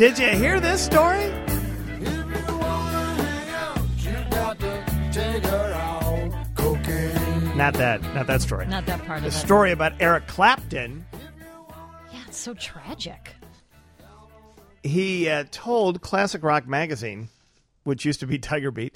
Did you hear this story? If you wanna hang out, you got to take her out. Cocaine. Not that story. Not that part of The it. story about Eric Clapton. Yeah, it's so tragic. He told Classic Rock magazine, which used to be Tiger Beat,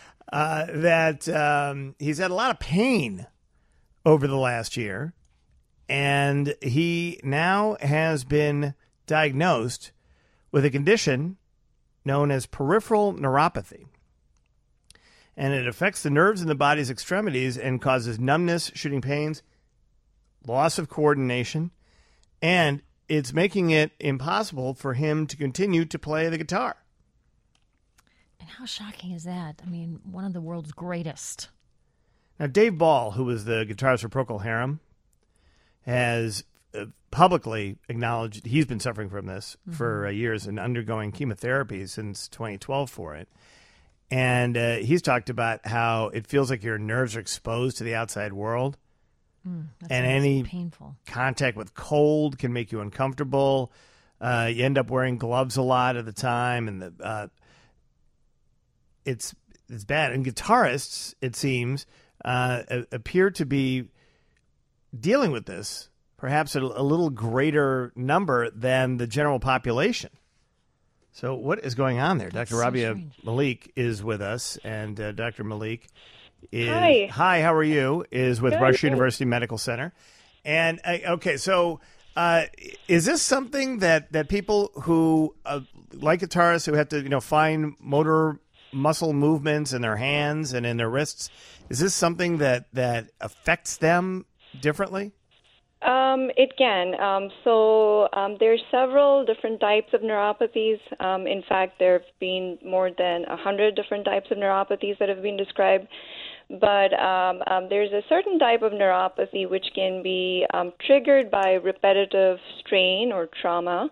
that he's had a lot of pain over the last year, and he now has been diagnosed with a condition known as peripheral neuropathy. And it affects the nerves in the body's extremities and causes numbness, shooting pains, loss of coordination, and it's making it impossible for him to continue to play the guitar. And how shocking is that? I mean, one of the world's greatest. Now, Dave Ball, who was the guitarist for Procol Harum, has publicly acknowledged he's been suffering from this for years and undergoing chemotherapy since 2012 for it. And he's talked about how it feels like your nerves are exposed to the outside world. That And sounds any painful. contact with cold can make you uncomfortable. You end up wearing gloves a lot of the time, and it's bad. And guitarists, it seems, appear to be dealing with this perhaps at a little greater number than the general population. So what is going on there? That's Dr. so Rabia strange. Malik is with us, and Dr. Malik is... Hi. How are you? Is with Good. Rush University Medical Center. And, okay, so is this something that people who, like guitarists, who have to, find motor muscle movements in their hands and in their wrists, is this something that affects them differently? It can. There's several different types of neuropathies. In fact, there have been more than 100 different types of neuropathies that have been described. But there's a certain type of neuropathy which can be triggered by repetitive strain or trauma,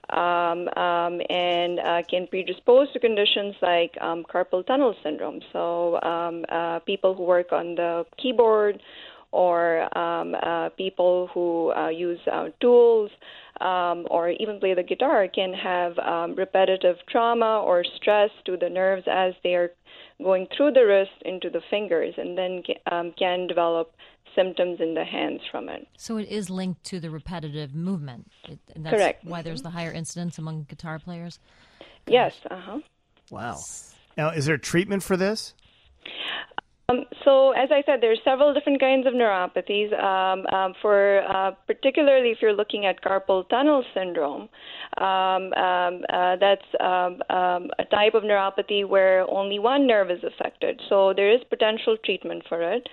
and can predispose to conditions like carpal tunnel syndrome. So people who work on the keyboard or people who use tools or even play the guitar can have repetitive trauma or stress to the nerves as they are going through the wrist into the fingers, and then can develop symptoms in the hands from it. So it is linked to the repetitive movement. And that's Correct. why there's the higher incidence among guitar players? Yes. Wow. Now, is there treatment for this? So, as I said, there's several different kinds of neuropathies. Particularly if you're looking at carpal tunnel syndrome, that's a type of neuropathy where only one nerve is affected. So there is potential treatment for it.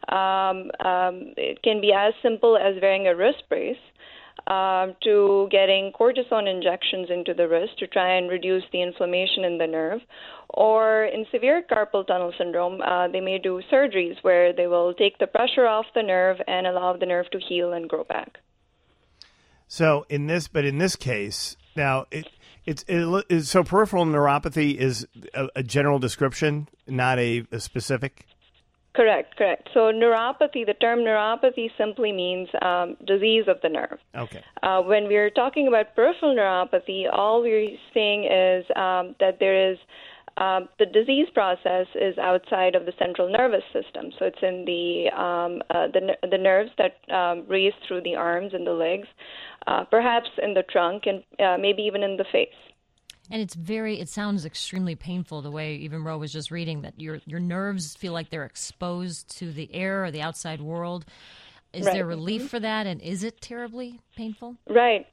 It can be as simple as wearing a wrist brace, to getting cortisone injections into the wrist to try and reduce the inflammation in the nerve. Or in severe carpal tunnel syndrome, they may do surgeries where they will take the pressure off the nerve and allow the nerve to heal and grow back. So in this case, now so peripheral neuropathy is a general description, not a specific. Correct. So neuropathy, the term neuropathy simply means disease of the nerve. Okay. When we're talking about peripheral neuropathy, all we're saying is that there is the disease process is outside of the central nervous system. So it's in the nerves that race through the arms and the legs, perhaps in the trunk, and maybe even in the face. And it sounds extremely painful the way even Ro was just reading, that your nerves feel like they're exposed to the air or the outside world. Is there relief for that, and is it terribly painful? Right.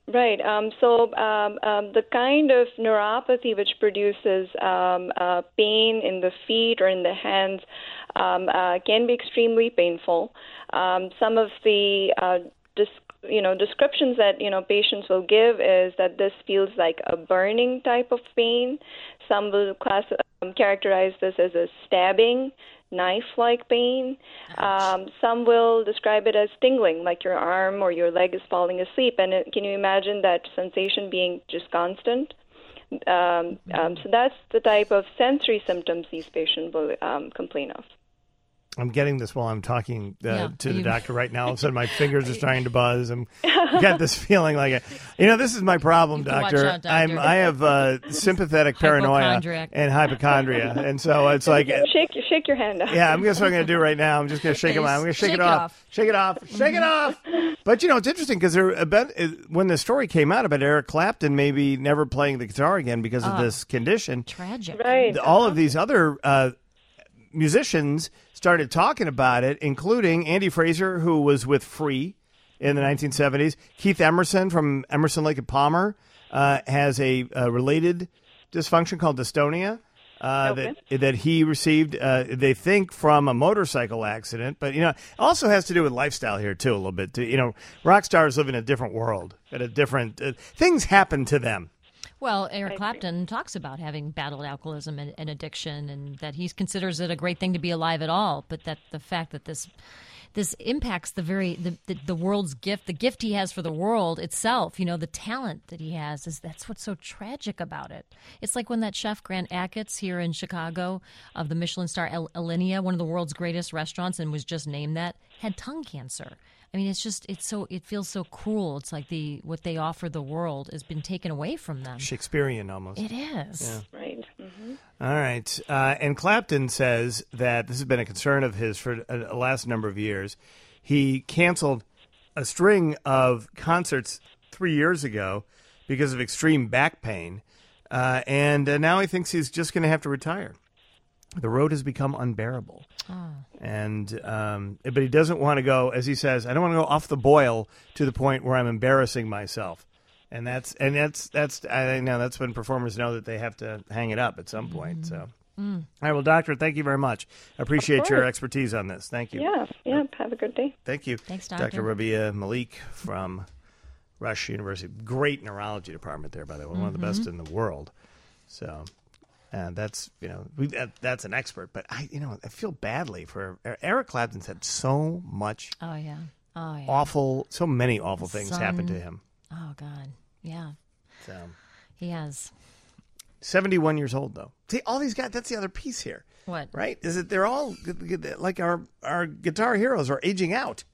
The kind of neuropathy which produces pain in the feet or in the hands can be extremely painful. Some of the descriptions that patients will give is that this feels like a burning type of pain. Some will characterize this as a stabbing, knife-like pain. Some will describe it as tingling, like your arm or your leg is falling asleep. And can you imagine that sensation being just constant? So that's the type of sensory symptoms these patients will complain of. I'm getting this while I'm talking Yeah. to the doctor right now. All of a sudden, my fingers are starting to buzz. I'm got this feeling like, this is my problem, You have to watch doctor. out, doctor. I have sympathetic paranoia Hypochondriac. and hypochondria, and so it's like, Shake your hand. yeah, that's what I'm going to do right now. I'm just going to shake it. I'm going to shake Shake it it off. off. Shake it off. Shake it off. But it's interesting because when the story came out about Eric Clapton maybe never playing the guitar again because of this condition, Tragic. Right. all of these other musicians started talking about it, including Andy Fraser, who was with Free in the 1970s. Keith Emerson from Emerson, Lake and Palmer has a related dysfunction called dystonia that he received, they think, from a motorcycle accident. But, it also has to do with lifestyle here, too, a little bit. Rock stars live in a different world, at a different things happen to them. Well, Eric Clapton talks about having battled alcoholism and addiction, and that he considers it a great thing to be alive at all. But that the fact that this impacts the world's gift, the gift he has for the world itself. The talent that he has that's what's so tragic about it. It's like when that chef Grant Achatz here in Chicago of the Michelin star Alinea, one of the world's greatest restaurants, and was just named that, had tongue cancer. I mean, it feels so cruel. It's like what they offer the world has been taken away from them. Shakespearean almost. It is. Right. Mm-hmm. All right. And Clapton says that this has been a concern of his for the last number of years. He canceled a string of concerts 3 years ago because of extreme back pain. And now he thinks he's just going to have to retire. The road has become unbearable. Oh. And but he doesn't want to go, as he says, I don't want to go off the boil to the point where I'm embarrassing myself. And that's I know that's when performers know that they have to hang it up at some point. So, all right, well, doctor, thank you very much. I appreciate your expertise on this. Thank you. Yeah. Have a good day. Thank you. Thanks, Doctor. Dr. Rabia Malik from Rush University. Great neurology department there, by the way, one of the best in the world. So, that's that's an expert. But I feel badly for Eric Clapton's had so much. Oh yeah. So many awful things happened to him. Oh God. Yeah. So He has. 71 years old, though. See, all these guys, that's the other piece here. What? Right? Is that they're all, like our guitar heroes are aging out.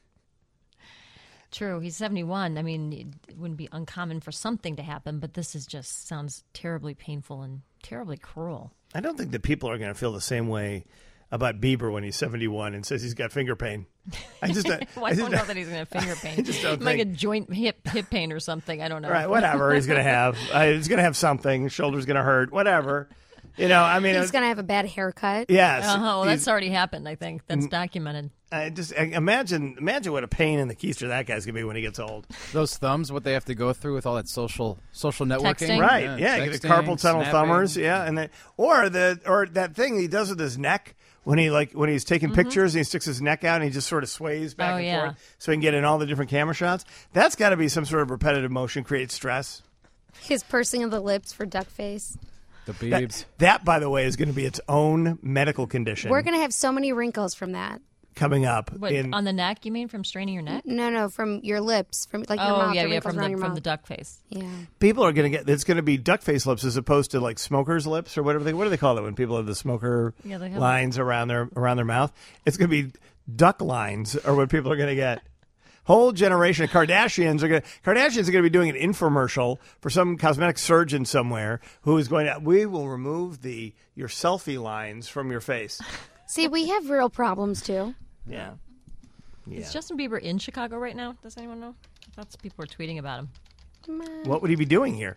True. He's 71. I mean, it wouldn't be uncommon for something to happen, but this sounds terribly painful and terribly cruel. I don't think that people are going to feel the same way about Bieber when he's 71 and says he's got finger pain. I just Well, I don't know that he's going to have finger pain. I just don't like think. a joint hip pain or something. I don't know. Right, whatever he's going to have. He's going to have something. His shoulder's going to hurt. Whatever. He's going to have a bad haircut. Yes. Well, that's already happened, I think. That's documented. Imagine what a pain in the keister that guy's going to be when he gets old. Those thumbs, what they have to go through with all that social networking. Texting. Right. Yeah. Get the carpal tunnel thumbers. Yeah. And or that thing he does with his neck when he's taking pictures and he sticks his neck out and he just sort of sways back and forth so he can get in all the different camera shots. That's got to be some sort of repetitive motion, create stress. His pursing of the lips for duck face. The Biebs. That, by the way, is going to be its own medical condition. We're going to have so many wrinkles from that. Coming up. What, on the neck, you mean, from straining your neck? No, from your lips, from your mouth. From the duck face. Yeah. People are going to it's going to be duck face lips as opposed to like smoker's lips or whatever what do they call it when people have the smoker lines around their mouth? It's going to be duck lines are what people are going to get. Whole generation of Kardashians are going to be doing an infomercial for some cosmetic surgeon somewhere who is going to, we will remove your selfie lines from your face. See, we have real problems too. Yeah. Is Justin Bieber in Chicago right now? Does anyone know? Lots of people are tweeting about him. What would he be doing here?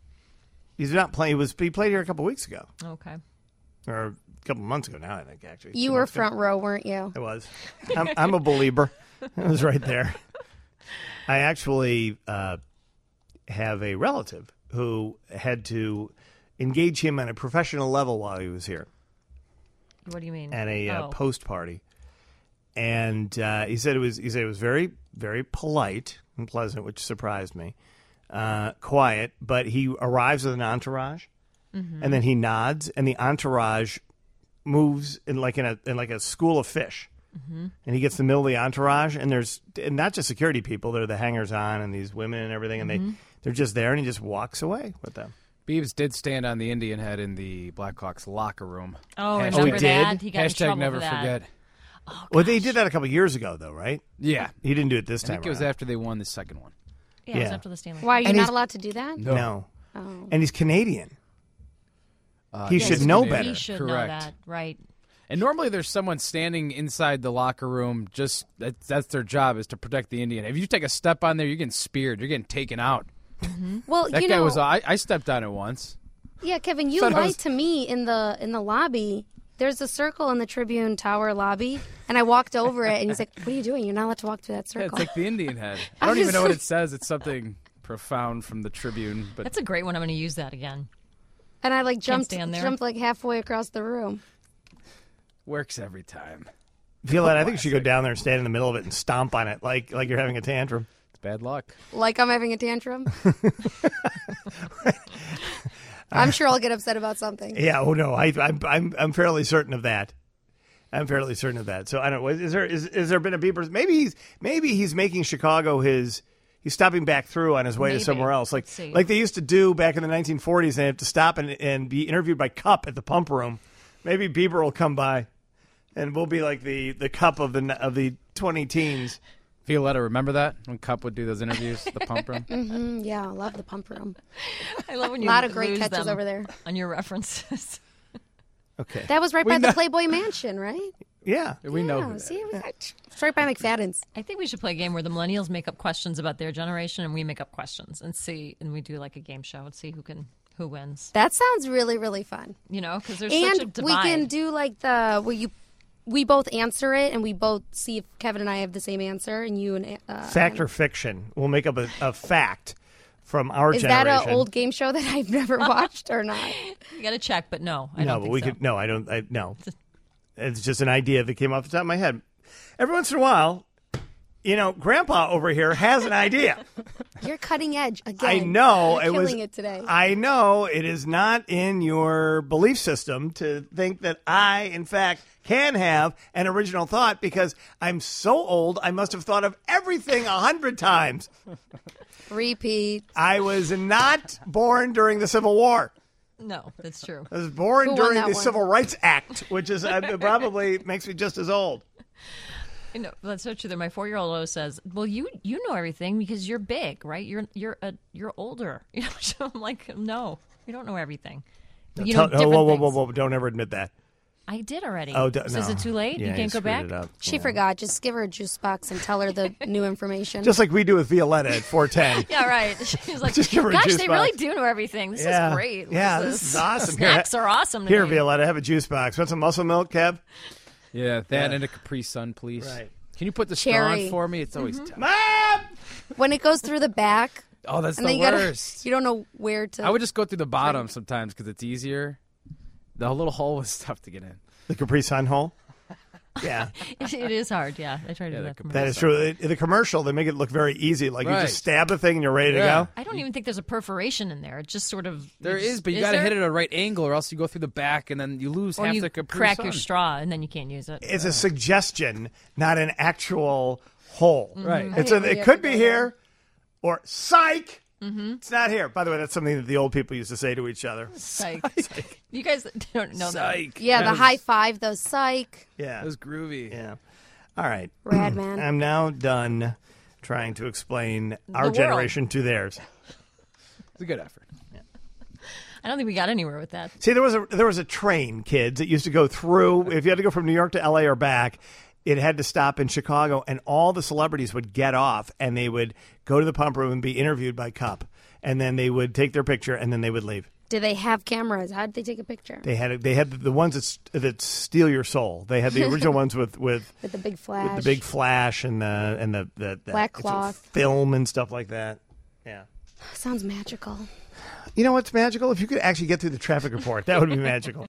He's not playing. He played here a couple weeks ago. Okay. Or a couple months ago now, I think, actually. You were front row, weren't you? I was. I'm a believer. I was right there. I actually have a relative who had to engage him on a professional level while he was here. What do you mean? At a post party. And he said it was very, very polite and pleasant, which surprised me. Quiet, but he arrives with an entourage, and then he nods, and the entourage moves in a school of fish. And he gets in the middle of the entourage, and there's not just security people; they're the hangers-on and these women and everything, and they're just there, and he just walks away with them. Biebs did stand on the Indian head in the Blackhawks locker room. Oh, Hashtag- remember he did? that? He got in Hashtag trouble never for that. forget. Well, they did that a couple years ago, though, right? Yeah. He didn't do it this I time. think it was around. after they won the second one. Yeah, it was Yeah. after the Stanley. Why are you And not he's- allowed to do that? No. Oh. And he's Canadian. He Yes, should know Canadian. better. He should Correct. know that, right? And normally there's someone standing inside the locker room. Just that's their job, is to protect the Indian. If you take a step on there, you're getting speared. You're getting taken out. Well, That you guy know, was. I stepped on it once. yeah, Kevin, you Thought I lied was- to me in the lobby. There's a circle in the Tribune Tower lobby, and I walked over it, and he's like, "What are you doing? You're not allowed to walk through that Yeah, it's circle." like the Indian head. I I don't even was know what like- it says. It's something profound from the Tribune, but That's a great one. I'm going to use that again. And I like jumped stand there. like halfway across the room. works every time. Violette, I think you should go down there and stand in the middle of it and stomp on it like you're having a tantrum. It's bad luck. Like I'm having a tantrum. I'm sure I'll get upset about something. Yeah. Oh no. I'm fairly certain of that. I'm fairly certain of that. So I don't know. Is there been a beepers? Maybe he's making Chicago his. He's stopping back through on his way Maybe. to somewhere else, Let's see. like they used to do back in the 1940s. They have to stop and be interviewed by Cup at the pump room. Maybe Bieber will come by, and we'll be like the Cup of the 20 teens. Violetta, remember that when Cup would do those interviews at the pump room? Yeah, I love the pump room. I love when A you lot of great lose catches them over there. on your references. Okay. That was right by the Playboy Mansion, right? Yeah. We know. Yeah, who that see, is. it's right by McFadden's. I think we should play a game where the millennials make up questions about their generation and we make up questions and we do like a game show and see who wins. That sounds really, really fun. You know, because there's such a And divide. we can do like we both answer it, and we both see if Kevin and I have the same answer, and you and Fact or fiction? We'll make up a fact from our is generation. that an old game show that I've never watched or not? You got to check, but no, I No, don't but think we so. could. No, I don't. No, it's just an idea that came off the top of my head. Every once in a while, Grandpa over here has an idea. You're cutting edge again. I know You're it was. killing it today. I know it is not in your belief system to think that I, in fact, can have an original thought because I'm so old. I must have thought of everything 100 times. Repeat. I was not born during the Civil War. No, that's true. I was born Who won during that the one? Civil Rights Act, which is probably makes me just as old. You know, that's so true. That my 4-year-old always says, "Well, you know everything because you're big, right? You're older." You know, so I'm like, "No, you don't know everything." You know different things. Whoa! Don't ever admit that. I did already. Oh, So is no. it too late? Yeah, you can't go screwed back. it up. She forgot. Just give her a juice box and tell her the new information. Just like we do with Violetta at 410. Yeah, right. She's like, Just give her a "Gosh, juice they box." really do know everything. This Yeah. is great. Yeah, What this is awesome. Here, Snacks are awesome. Here, today. Violetta, have a juice box. Want some muscle milk, Kev? Yeah, that and a Capri Sun, please. Right. Can you put the straw Cherry. on for me? It's always Mm-hmm. tough. Mom! when it goes through the back, Oh, that's and the then you worst. you don't know where to. I would just go through the bottom sometimes because it's easier. The little hole was tough to get in. The Capri Sun hole? Yeah, It is hard. Yeah, I try to do the that. Capri that is true. The commercial, they make it look very easy. Like you Right. just stab the thing and you're ready to Yeah. go. I don't even think there's a perforation in there. It's just sort of There you is, just- but you got to there? hit it at a right angle, or else you go through the back and then you lose or half you the Capri crack Sun. your straw and then you can't use it. It's a suggestion, not an actual hole. Right. It's didn't it really could ever be go here or psych. It's not here. By the way, that's something that the old people used to say to each other. Psych. You guys don't know Psych. yeah, That the was- high five, those psych, Yeah. That was groovy. Yeah. All right. rad man. I'm now done trying to explain our world. generation to theirs. It's a good effort. I don't think we got anywhere with that. See, there was a train, kids, that used to go through. If you had to go from New York to L.A. or back, it had to stop in Chicago, and all the celebrities would get off, and they would go to the pump room and be interviewed by Cup, and then they would take their picture, and then they would leave. Do they have cameras? How did they take a picture? They had the ones that steal your soul. They had the original ones with With the big flash. the big flash and the Black it's a cloth. film and stuff like that. Yeah. Sounds magical. You know what's magical? If you could actually get through the traffic report, that would be magical.